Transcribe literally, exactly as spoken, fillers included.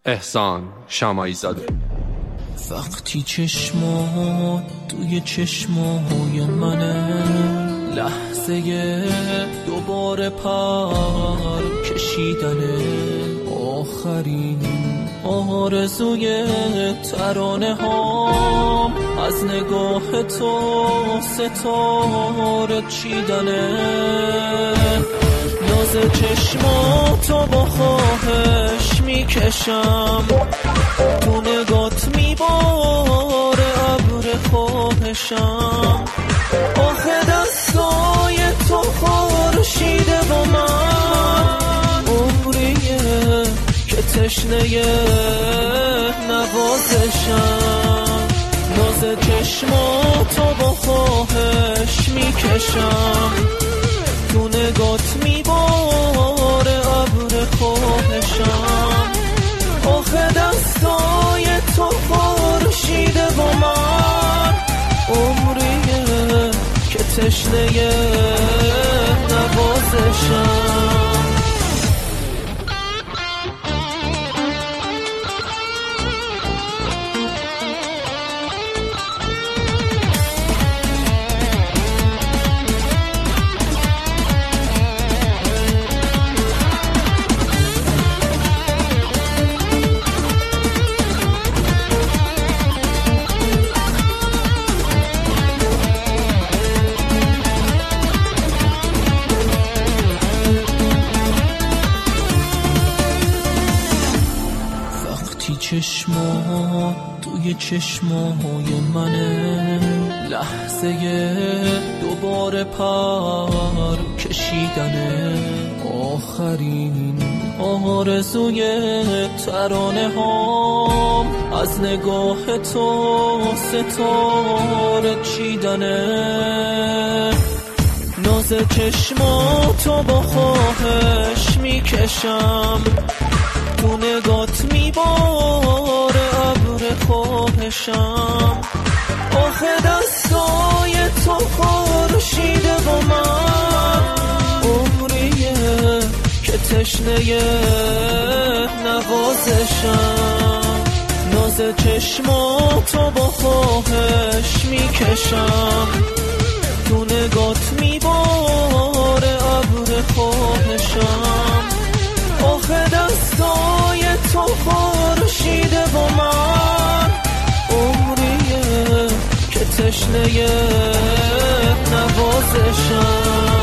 احسان شامایی زاده. وقتی چشمات توی چشمای منه، لحظه دوباره پر کشیدنه، آخرین آرزوی ترانه هام از نگاه تو ستاره چیدنه. ناز چشماتو با خواهش میکشم، تو نگات میباره ابر خواهشم. آخه دستای تو خورشیده با من، عمریه که تشنه نوازشم. ناز چشماتو با خواهش میکشم، تو نگات میباره ابر خواهشم. آخه دستای تو خورشیده با من، عمریه که تشنه نوازشم. چشمات توی چشمای منه، لحظه دوباره پر کشیدنه، آخرین آرزوی ترانه هام از نگاه تو ستاره چیدنه. ناز چشماتو با خواهش میکشم، تو نگات میباره ابر خواهشم. آخه دستای تو خورشیده با من، عمریه که تشنه نوازشم. ناز چشماتو با خواهش میکشم، تو نگات میباره ابر خواهشم. آخه دستای تو خورشیده با من، عمریه که تشنه نوازشم.